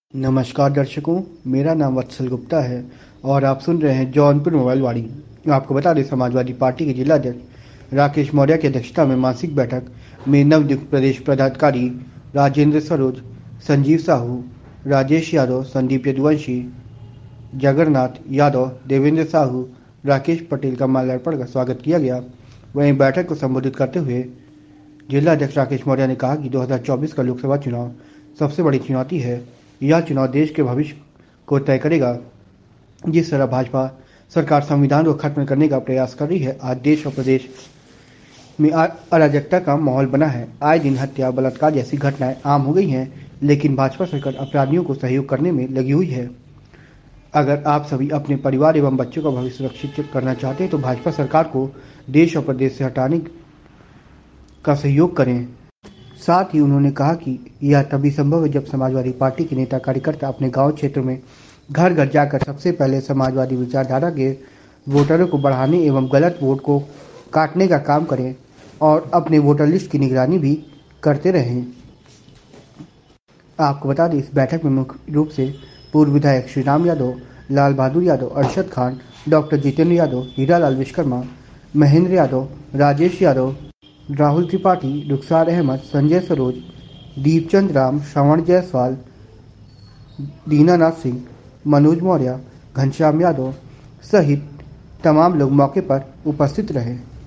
नमस्कार दर्शकों, मेरा नाम वत्सल गुप्ता है और आप सुन रहे हैं जौनपुर मोबाइल वाणी। आपको बता दें, समाजवादी पार्टी के जिला अध्यक्ष राकेश मौर्य की अध्यक्षता में मासिक बैठक में नवनियुक्त प्रदेश पदाधिकारी राजेंद्र सरोज, संजीव साहू, राजेश यादव, संदीप यदुवंशी, जगन्नाथ यादव, देवेंद्र साहू, राकेश पटेल का माल्यार्पण कर स्वागत किया गया। वहीं बैठक को संबोधित करते हुए जिला अध्यक्ष राकेश मौर्य ने कहा कि 2024 का लोकसभा चुनाव सबसे बड़ी चुनौती है। यह चुनाव देश के भविष्य को तय करेगा। जिस तरह भाजपा सरकार संविधान को खत्म करने का प्रयास कर रही है, आज देश और प्रदेश में अराजकता का माहौल बना है। आए दिन हत्या, बलात्कार जैसी घटनाएं आम हो गई हैं, लेकिन भाजपा सरकार अपराधियों को सहयोग करने में लगी हुई है। अगर आप सभी अपने परिवार एवं बच्चों का भविष्य सुरक्षित करना चाहते हैं तो भाजपा सरकार को देश और प्रदेश से हटाने का सहयोग करें। साथ ही उन्होंने कहा कि यह तभी संभव है जब समाजवादी पार्टी के नेता कार्यकर्ता अपने गांव क्षेत्र में घर घर जाकर सबसे पहले समाजवादी विचारधारा के वोटरों को बढ़ाने एवं गलत वोट को काटने का काम करें और अपने वोटर लिस्ट की निगरानी भी करते रहें। आपको बता दें, इस बैठक में मुख्य रूप से पूर्व विधायक श्री राम यादव, लाल बहादुर यादव, अरशद खान, डॉक्टर जितेंद्र यादव, हीरालाल विश्वकर्मा, महेंद्र यादव, राजेश यादव, राहुल त्रिपाठी, रुखसार अहमद, संजय सरोज, दीपचंद राम, श्रवण जायसवाल, दीनानाथ सिंह, मनोज मौर्य, घनश्याम यादव सहित तमाम लोग मौके पर उपस्थित रहे।